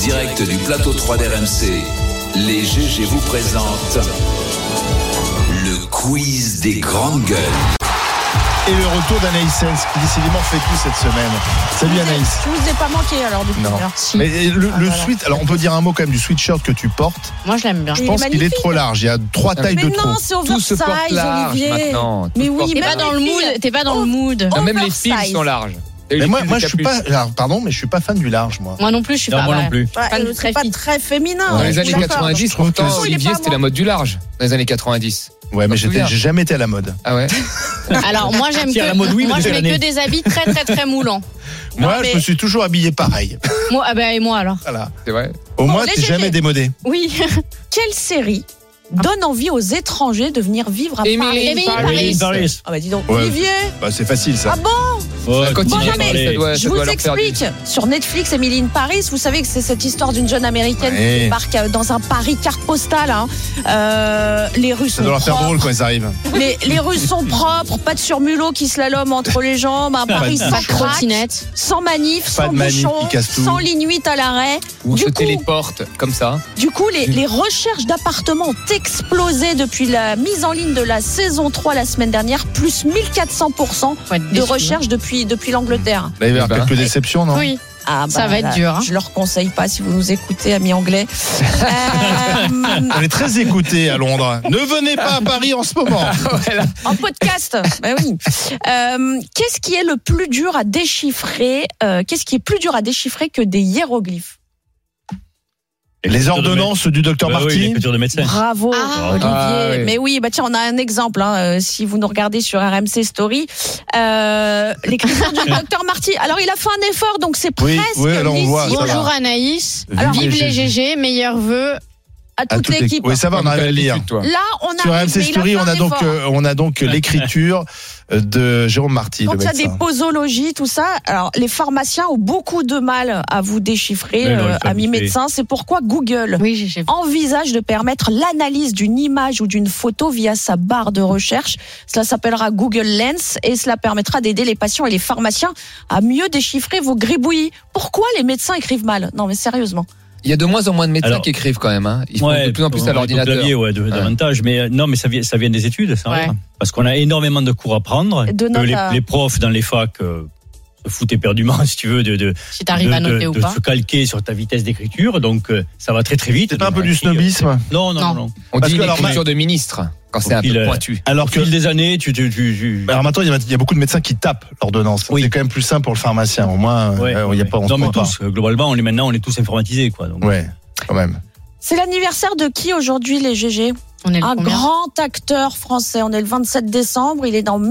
direct du plateau 3 d'RMC, les GG vous présentent le quiz des grandes gueules. Et le retour d'Anaïs Sens qui décidément fait tout cette semaine. Salut Anaïs. Je vous ai pas manqué alors du coup. Non. Merci. Mais le sweat, alors on peut dire un mot quand même du sweatshirt que tu portes. Moi je l'aime bien. Je pense qu'il est trop large. Il y a 3 tailles de trop. Mais non, c'est Tout se porte oversize, large Olivier. maintenant. Mais oui, T'es pas dans le mood. T'es pas dans le mood. Non, même les Oversize. fils sont larges. Et Mais les moi fils je de suis capuche. pas. Alors, pardon, mais je suis pas fan du large, moi. Moi non plus, je suis pas. moi non plus. C'est pas très féminin. Dans les je années suis d'accord. 90, je trouve que pourtant, il est Olivier, pas c'était bon. la mode du large. Dans les années 90. Ouais, mais T'en souviens j'ai jamais été à la mode. Ah ouais. Alors moi j'aime Tiens, la mode, oui, moi mais je de mets quelle que des habits très moulants. Moi, mais- je me suis toujours habillé pareil. Moi et moi alors. Voilà. C'est vrai. Au moins, les t'es GG. jamais démodé. Oui. Quelle série donne envie aux étrangers de venir vivre à Paris? Emily Paris. Paris. Ah bah dis donc, Ouais. Olivier. Bah, c'est facile ça. Ah bon? Ouais, Continue Bon, non, à mais parler, ça doit Je vous leur faire du- explique. Sur Netflix, Emily in Paris, vous savez que c'est cette histoire d'une jeune américaine Ouais. qui débarque dans un Paris carte postale. Hein. Les Russes Ça sont doit leur faire propres. drôle quand ils arrivent. Les Russes sont propres, pas de surmulot qui slalom entre les jambes, un Paris de sans Pas de craque, trottinette. sans manif, Pas sans de manif bouchon, qui casse tout. sans ligne 8 à l'arrêt. Ou Du se coup, téléporte comme ça. les recherches d'appartements ont explosé depuis la mise en ligne de la saison 3 la semaine dernière, plus 1400% Faut être de déçu, recherches depuis l'Angleterre. Là, il va y Eh avoir ben. quelques déceptions, non? Oui. Ah Ça va être là, dur, hein. Je leur conseille pas si vous nous écoutez, amis anglais. On est très écoutés à Londres. Ne venez pas à Paris en ce moment. En podcast. Ben oui. Qu'est-ce qui est le plus dur à déchiffrer Qu'est-ce qui est plus dur à déchiffrer que des hiéroglyphes? Les ordonnances du docteur Oui, Marty. l'écriture de médecin. Bravo, Ah. Olivier. Ah, oui. Mais oui, bah tiens, on a un exemple. Hein, si vous nous regardez sur RMC Story, l'écriture du docteur Marty. Alors, il a fait un effort, donc c'est Oui, presque oui, alors on voit, lisible ça Bonjour va. Anaïs. Alors, Vive les GG, meilleurs vœux. à toute l'équipe. Oui, ça va, on arrive à le lire. Toi. Là, on a Sur RMC Story, on a donc Ouais. l'écriture de Jérôme Marty, Quand le il y a des médecin. posologies, tout ça, alors les pharmaciens ont beaucoup de mal à vous déchiffrer, Mais non, ils sont amis habitués. médecins. C'est pourquoi Google Oui, j'ai vu. envisage de permettre l'analyse d'une image ou d'une photo via sa barre de recherche. Cela s'appellera Google Lens et cela permettra d'aider les patients et les pharmaciens à mieux déchiffrer vos gribouillis. Pourquoi les médecins écrivent mal? Non, mais sérieusement. Il y a de moins en moins de médecins Alors, qui écrivent quand même. Hein. Ils font de plus en plus à l'ordinateur. Clavier, davantage. Mais non, mais ça vient des études, ça. Ouais. Parce qu'on a énormément de cours à prendre. De notes à- Les profs dans les facs se foutent éperdument, si tu veux, de Si t'arrives à noter ou pas. se calquer sur ta vitesse d'écriture. Donc, ça va très très vite. C'est pas un peu Donc, du snobisme? Non. On Parce dit que une alors, écriture de ministre quand c'est un peu pointu. Alors Au que, fil des années, tu alors maintenant, il y a beaucoup de médecins qui tapent l'ordonnance. Oui. C'est quand même plus simple pour le pharmacien. Au moins, il y a pas, on se non, mais prend pas. tous, globalement, on est tous informatisés, quoi. Donc, Ouais, quand même. C'est l'anniversaire de qui aujourd'hui, les GG? On est le Un combien grand acteur français. On est le 27 décembre. Il est dans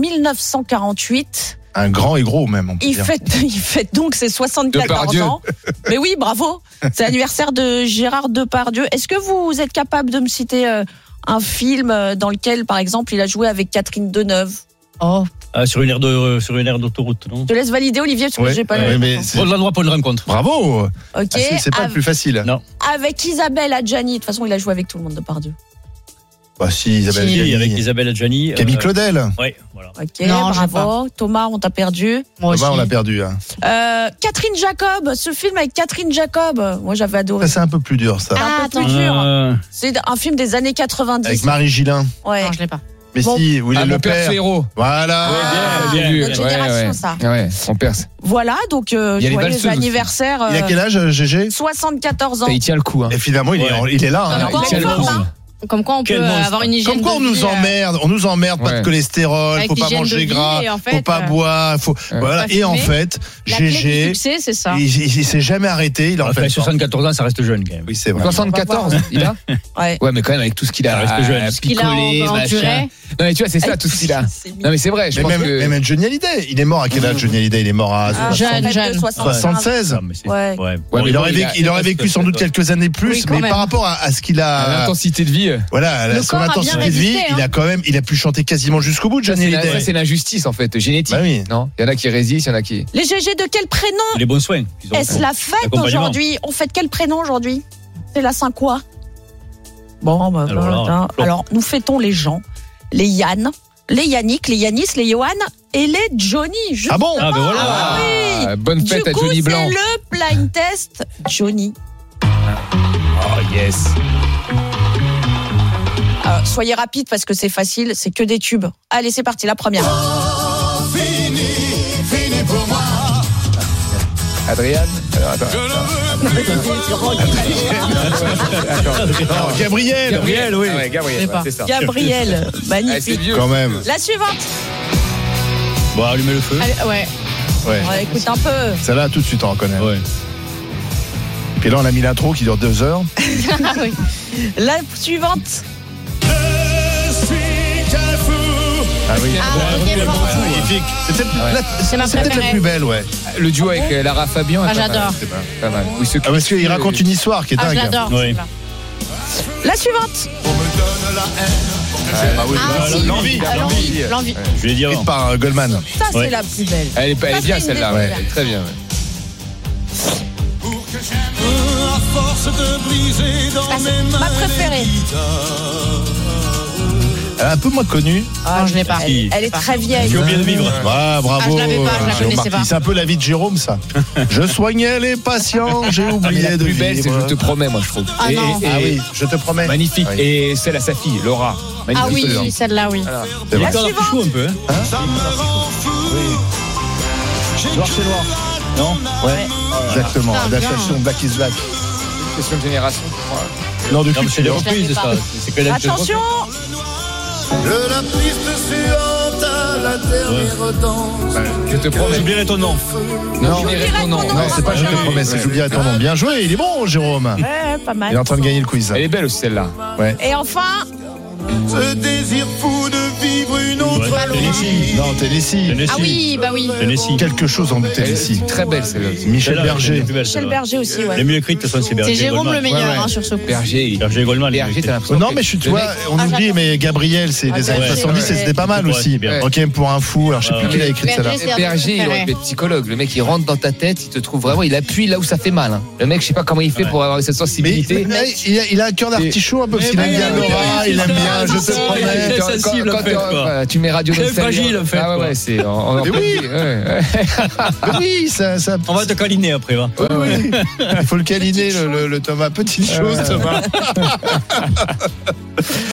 1948. Un grand et gros, même, on peut Il dire. fête donc ses 74 Depardieu. ans. Mais oui, bravo. C'est l'anniversaire de Gérard Depardieu. Est-ce que vous êtes capable de me citer un film dans lequel, par exemple, il a joué avec Catherine Deneuve? Oh. sur une aire d'autoroute, non? Je te laisse valider, Olivier, parce que Ouais, j'ai pas ouais, le mais temps. c'est- Pour l'endroit pour une rencontre. Bravo! Ok. Ah, c'est pas le plus facile. Non. Avec Isabelle Adjani. De toute façon, il a joué avec tout le monde, Depardieu. Bah, si, Isabelle Si, Adjani. avec Isabelle Adjani. Camille Claudel. Oui, voilà. Ok, Non, je sais bravo. Thomas, on t'a perdu. Moi aussi. Bah, on l'a perdu. Hein. Catherine Jacob. Ce film avec Catherine Jacob. Moi, j'avais adoré. Ça, c'est un peu plus dur, ça. Un peu plus dur. C'est un film des années 90. Avec Marie Gillin. Ouais. Non, je l'ai pas. Mais Bon. si, où il est Ah, le mon père, père. c'est héros. Voilà. bien, J'ai vu. notre génération, ça. Ouais, on perce. Voilà, donc Il y a les joyeux valseuses anniversaire. Il a quel âge, GG? 74 ans. Ça, il tient le coup. Hein. Et finalement, il est là. hein. Encore il tient en le forme, coup. hein. Comme quoi on peut Quel monstre. avoir une hygiène Comme quoi, on de nous vie, emmerde, pas de Ouais. cholestérol, Avec faut pas l'hygiène de manger vie, gras, et en fait, faut pas boire, voilà. pas Et en fumer. fait, La clé du GG, succès, c'est ça. il s'est jamais arrêté, il en Enfin, fait. 74 ans, ça reste jeune, quand même. Oui, c'est vrai. 74, il a Ouais. Ouais, mais quand même avec tout ce qu'il a Ça reste jeune. qu'il a picolé, enduré. machin. Non, mais tu vois, c'est ça, tout ce qu'il a. Non, mais c'est vrai, je Mais pense même, que. même Johnny Hallyday, il est mort à quel âge, Johnny Hallyday? Il est mort à Ah, Jeune, fête de jeune. 76. Non, mais c'est- Ouais. Ouais, mais mais bon, il aurait vécu sans doute quelques années plus, Oui, quand mais même. par rapport à ce qu'il a, L'intensité de vie. voilà, Le son corps a bien intensité de vie, résisté, hein. il a pu chanter quasiment jusqu'au bout, Johnny Hallyday. Ça, c'est l'injustice, en fait, génétique. Bah oui. Non, il y en a qui résistent, il y en a qui. Les GG de quel prénom Les bons soins. qu'ils ont. est-ce la fête L'accompagnement. aujourd'hui? On fête quel prénom aujourd'hui? C'est la Saint quoi? Bon, bah, Alors là, voilà. Alors, nous fêtons les Jean, les Yann, les Yannick, les Yanis, les Johan et les Johnny. Ah bon? Ah, ben voilà. Ah oui. Bonne fête Du à coup, Johnny Blanc. c'est le blind test Johnny. Oh yes. Alors, soyez rapide parce que c'est facile, c'est que des tubes. Allez, c'est parti, la première. Adrien. Attends. Non, Gabriel. Gabriel, oui. Ah ouais, Gabriel, Je sais pas. c'est ça. Gabriel, Ah, c'est magnifique. vieux. Quand même. La suivante. Bon, allumez le feu. Allez, ouais. Ouais. Ouais, écoute un peu. Celle-là, tout de suite, on reconnaît. Ouais. Puis là, on a mis l'intro qui dure 2 heures. Ah oui. La suivante. Ah oui. Ah, ok, bon. Magnifique. C'est peut-être C'est ma c'est peut-être la préférée. plus belle, ouais. Le duo avec Lara Fabian. Ah, est pas mal. j'adore. C'est pas mal. Oui, ce Ah, parce qu'il raconte une histoire qui est Ah, je dingue. l'adore. Oui. La suivante. Ah oui. Ah, si. L'envie. L'envie. Je l'ai dit Écrite avant. par Goldman. Ça, c'est Ouais. la plus belle. Elle est Ça, bien c'est une celle-là. des Ouais. plus Elle est très bien. Ouais. Ma préférée. Elle est un peu moins connue. Ah, je l'ai pas. Elle est très vieille. J'ai oublié de vivre. Ah, bravo. Ah, je l'avais pas, je la Jérôme connaissais Marty. pas. C'est un peu la vie de Jérôme, ça. Je soignais les patients, j'ai Mais oublié la de plus belle, c'est vivre. Je te promets, moi, je trouve. Ah non. Ah oui, je te promets. Magnifique. Oui. Et celle à sa fille, Laura. Ah Magnifique. oui, celle-là, oui. C'est Il vrai. est encore suivante. chaud un peu. Hein. Noir, c'est noir. Non. Ouais, exactement. Putain, Adaptation bien. Black is Black. Question de génération. Non, de Non, mais c'est des culture. reprises, Je ça. l'avais C'est que la Attention. De la piste suivante à la dernière danse. Je te promets. J'oublierai ton nom. Non, j'oublierai ton nom. ton nom. Non, c'est pas je te promets, c'est j'oublierai ton nom. Bien joué, il est bon, Jérôme. Ouais, pas Il est mal. en train de gagner le quiz. Elle est belle aussi celle-là. Et enfin, Ce désir fou de vivre une autre Ouais, Tennessee. Non, Tennessee. Tennessee. Ah oui, bah oui. Tennessee. Quelque chose en Elle Tennessee. est très belle celle-là aussi. Michel Celle-là, Berger. c'est la plus belle, Michel celle-là. Berger aussi, Les ouais. mieux écrites, de toute façon, c'est Berger. C'est Jérôme le Goldman. meilleur Ouais, ouais. hein, sur ce coup. Berger. Berger et Goldman. Berger, t'as l'impression. Non, que mais tu le vois, mec- on oublie, j'adore. mais Gabriel, c'est des Ah, années Berger, 70, ouais. c'était pas mal Ouais, aussi. c'est bien. Ok, pour un fou, alors je sais plus qui a écrit celle-là. Berger, c'est un de mes Berger, il aurait préférés. pu être psychologue. Le mec, il rentre dans ta tête, il te trouve vraiment, il appuie là où ça fait mal. Hein. Le mec, je sais pas comment il fait pour avoir cette Mais sensibilité. il a un cœur d'artichaut un peu, parce qu'il aime bien Laura, il aime bien, je te promets. Très sensible, en fait, quoi. Tu mets Radio Très Nostalgie. fragile, en fait, Ah ouais, quoi. ouais, c'est. en Mais plein oui. milieu, ouais. Mais oui, ça, On va te câliner après, va. ouais, ouais. Il faut le câliner, le Thomas. Petite chose, Thomas.